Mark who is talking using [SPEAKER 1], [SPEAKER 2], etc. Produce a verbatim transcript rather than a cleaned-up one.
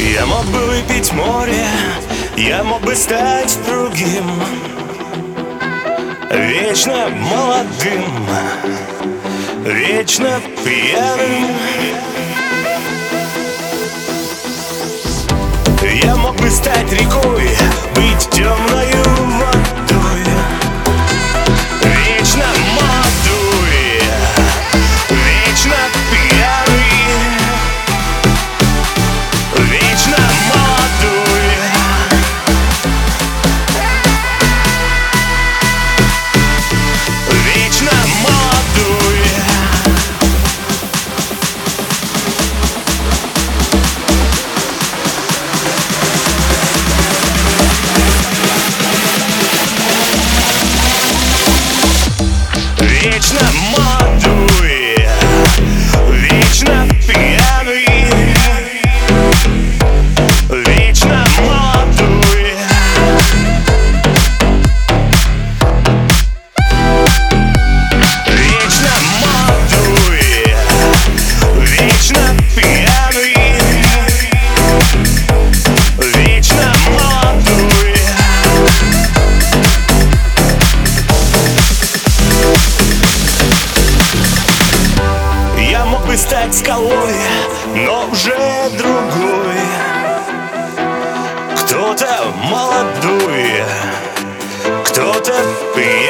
[SPEAKER 1] Я мог бы выпить море, я мог бы стать другим, вечно молодым, вечно пьяным. Я мог бы стать рекой, быть темною водой, вечно молодой, вечно пьяный, вечно молодой, вечно молодой. Вечно молодой, вечно пьяный, вечно молодой, вечно молодой, вечно пьяный, вечно молодой. Я мог бы стать скалой, но уже другой, кто-то молодой, кто-то пьяный.